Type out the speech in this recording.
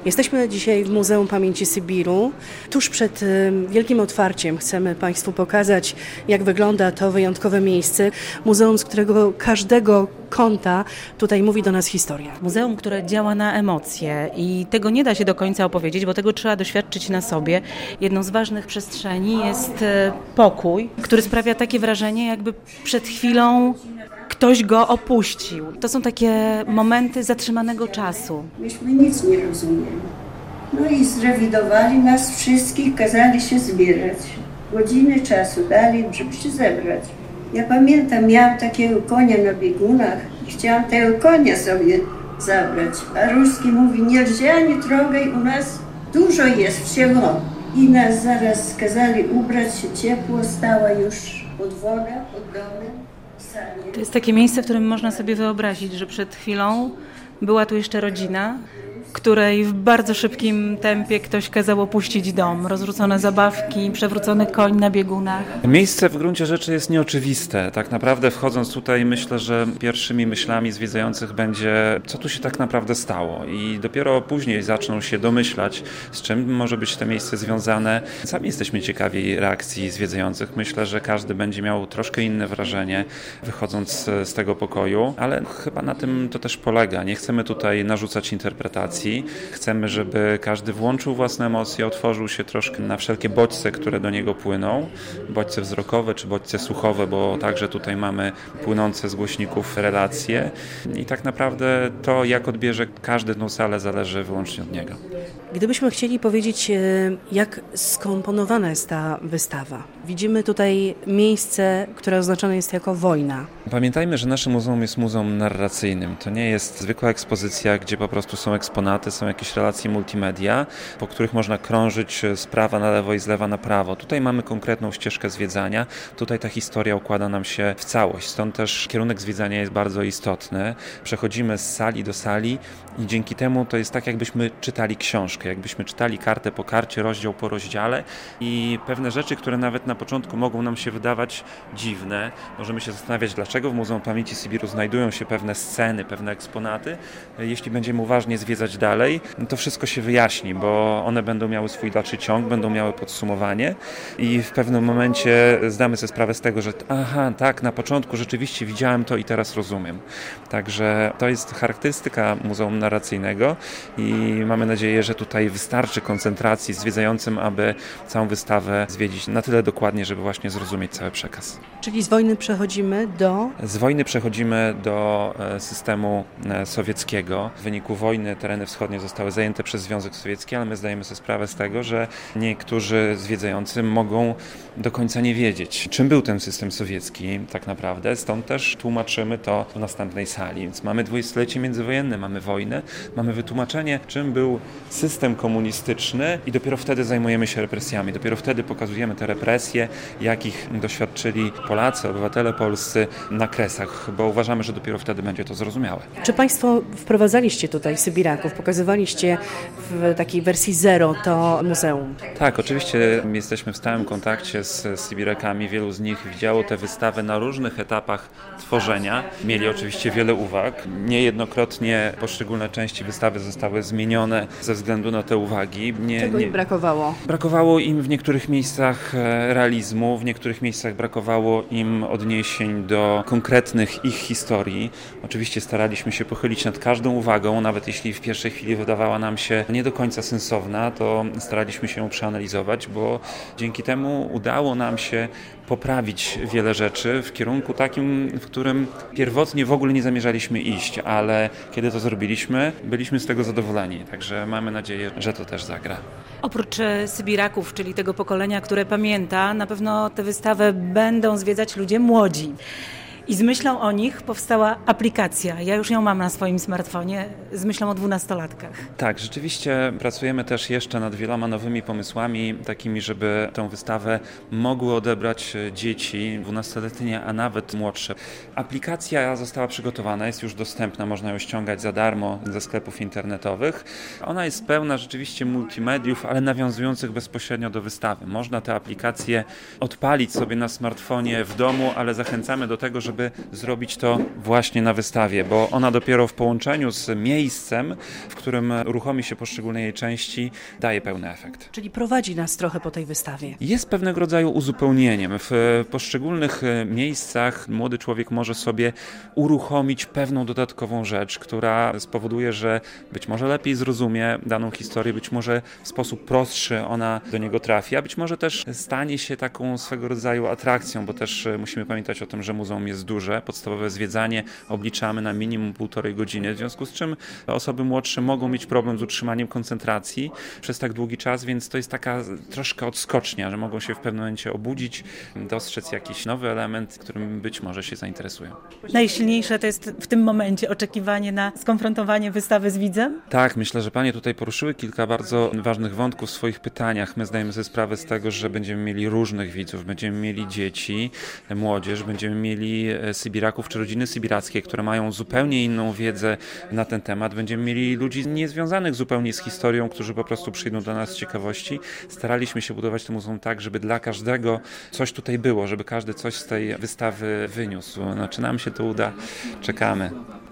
Jesteśmy dzisiaj w Muzeum Pamięci Sybiru. Tuż przed wielkim otwarciem chcemy Państwu pokazać, jak wygląda to wyjątkowe miejsce. Muzeum, z którego każdego kąta tutaj mówi do nas historia. Muzeum, które działa na emocje i tego nie da się do końca opowiedzieć, bo tego trzeba doświadczyć na sobie. Jedną z ważnych przestrzeni jest pokój, który sprawia takie wrażenie, jakby przed chwilą ktoś go opuścił. To są takie momenty zatrzymanego czasu. Myśmy nic nie rozumieli. No i zrewidowali nas wszystkich, kazali się zbierać. Godziny czasu dali, żeby się zebrać. Ja pamiętam, miałam takiego konia na biegunach i chciałam tego konia sobie zabrać. A Ruski mówi, nельзя, nie trogaj, u nas dużo jest всего. I nas zaraz kazali ubrać się ciepło, stała już podwoga pod domem. To jest takie miejsce, w którym można sobie wyobrazić, że przed chwilą była tu jeszcze rodzina, której w bardzo szybkim tempie ktoś kazał opuścić dom. Rozrzucone zabawki, przewrócony koń na biegunach. Miejsce w gruncie rzeczy jest nieoczywiste. Tak naprawdę wchodząc tutaj myślę, że pierwszymi myślami zwiedzających będzie, co tu się tak naprawdę stało. I dopiero później zaczną się domyślać, z czym może być to miejsce związane. Sami jesteśmy ciekawi reakcji zwiedzających. Myślę, że każdy będzie miał troszkę inne wrażenie wychodząc z tego pokoju, ale chyba na tym to też polega. Nie chcemy tutaj narzucać interpretacji. Chcemy, żeby każdy włączył własne emocje, otworzył się troszkę na wszelkie bodźce, które do niego płyną, bodźce wzrokowe czy bodźce słuchowe, bo także tutaj mamy płynące z głośników relacje i tak naprawdę to, jak odbierze każdy tę salę, zależy wyłącznie od niego. Gdybyśmy chcieli powiedzieć, jak skomponowana jest ta wystawa. Widzimy tutaj miejsce, które oznaczone jest jako wojna. Pamiętajmy, że nasze muzeum jest muzeum narracyjnym. To nie jest zwykła ekspozycja, gdzie po prostu są eksponaty, są jakieś relacje multimedia, po których można krążyć z prawa na lewo i z lewa na prawo. Tutaj mamy konkretną ścieżkę zwiedzania. Tutaj ta historia układa nam się w całość. Stąd też kierunek zwiedzania jest bardzo istotny. Przechodzimy z sali do sali i dzięki temu to jest tak, jakbyśmy czytali książkę, jakbyśmy czytali kartę po karcie, rozdział po rozdziale i pewne rzeczy, które nawet na początku mogą nam się wydawać dziwne. Możemy się zastanawiać, dlaczego w Muzeum Pamięci Sybiru znajdują się pewne sceny, pewne eksponaty. Jeśli będziemy uważnie zwiedzać dalej, to wszystko się wyjaśni, bo one będą miały swój dalszy ciąg, będą miały podsumowanie i w pewnym momencie zdamy sobie sprawę z tego, że aha, tak, na początku rzeczywiście widziałem to i teraz rozumiem. Także to jest charakterystyka muzeum narracyjnego i mamy nadzieję, że tutaj wystarczy koncentracji zwiedzającym, aby całą wystawę zwiedzić na tyle dokładnie, żeby właśnie zrozumieć cały przekaz. Czyli z wojny przechodzimy do... Z wojny przechodzimy do systemu sowieckiego. W wyniku wojny tereny wschodnie zostały zajęte przez Związek Sowiecki, ale my zdajemy sobie sprawę z tego, że niektórzy zwiedzający mogą do końca nie wiedzieć, czym był ten system sowiecki tak naprawdę. Stąd też tłumaczymy to w następnej sali. Więc mamy dwudziestolecie międzywojenne, mamy wojnę, mamy wytłumaczenie, czym był system komunistyczny i dopiero wtedy zajmujemy się represjami. Dopiero wtedy pokazujemy te represje, jakich doświadczyli Polacy, obywatele polscy na Kresach, bo uważamy, że dopiero wtedy będzie to zrozumiałe. Czy Państwo wprowadzaliście tutaj Sybiraków, pokazywaliście w takiej wersji zero to muzeum? Tak, oczywiście jesteśmy w stałym kontakcie z Sybirakami. Wielu z nich widziało tę wystawę na różnych etapach tworzenia. Mieli oczywiście wiele uwag. Niejednokrotnie poszczególne części wystawy zostały zmienione ze względu na te uwagi. Czego im brakowało? Brakowało im w niektórych miejscach realizmu, w niektórych miejscach brakowało im odniesień do konkretnych ich historii. Oczywiście staraliśmy się pochylić nad każdą uwagą, nawet jeśli w pierwszej chwili wydawała nam się nie do końca sensowna, to staraliśmy się ją przeanalizować, bo dzięki temu udało nam się poprawić wiele rzeczy w kierunku takim, w którym pierwotnie w ogóle nie zamierzaliśmy iść, ale kiedy to zrobiliśmy, byliśmy z tego zadowoleni, także mamy nadzieję, że to też zagra. Oprócz Sybiraków, czyli tego pokolenia, które pamięta, na pewno tę wystawę będą zwiedzać ludzie młodzi. I z myślą o nich powstała aplikacja. Ja już ją mam na swoim smartfonie z myślą o 12-latkach. Tak, rzeczywiście pracujemy też jeszcze nad wieloma nowymi pomysłami, takimi, żeby tę wystawę mogły odebrać dzieci 12-letnie, a nawet młodsze. Aplikacja została przygotowana, jest już dostępna, można ją ściągać za darmo ze sklepów internetowych. Ona jest pełna rzeczywiście multimediów, ale nawiązujących bezpośrednio do wystawy. Można tę aplikację odpalić sobie na smartfonie w domu, ale zachęcamy do tego, żeby żeby zrobić to właśnie na wystawie, bo ona dopiero w połączeniu z miejscem, w którym uruchomi się poszczególne jej części, daje pełny efekt. Czyli prowadzi nas trochę po tej wystawie. Jest pewnego rodzaju uzupełnieniem. W poszczególnych miejscach młody człowiek może sobie uruchomić pewną dodatkową rzecz, która spowoduje, że być może lepiej zrozumie daną historię, być może w sposób prostszy ona do niego trafi, a być może też stanie się taką swego rodzaju atrakcją, bo też musimy pamiętać o tym, że muzeum jest duże. Podstawowe zwiedzanie obliczamy na minimum 1,5 godziny, w związku z czym osoby młodsze mogą mieć problem z utrzymaniem koncentracji przez tak długi czas, więc to jest taka troszkę odskocznia, że mogą się w pewnym momencie obudzić, dostrzec jakiś nowy element, którym być może się zainteresują. Najsilniejsze to jest w tym momencie oczekiwanie na skonfrontowanie wystawy z widzem? Tak, myślę, że panie tutaj poruszyły kilka bardzo ważnych wątków w swoich pytaniach. My zdajemy sobie sprawę z tego, że będziemy mieli różnych widzów, będziemy mieli dzieci, młodzież, będziemy mieli sybiraków czy rodziny sybirackie, które mają zupełnie inną wiedzę na ten temat. Będziemy mieli ludzi niezwiązanych zupełnie z historią, którzy po prostu przyjdą do nas z ciekawości. Staraliśmy się budować to muzeum tak, żeby dla każdego coś tutaj było, żeby każdy coś z tej wystawy wyniósł. Czy nam się to uda? Czekamy.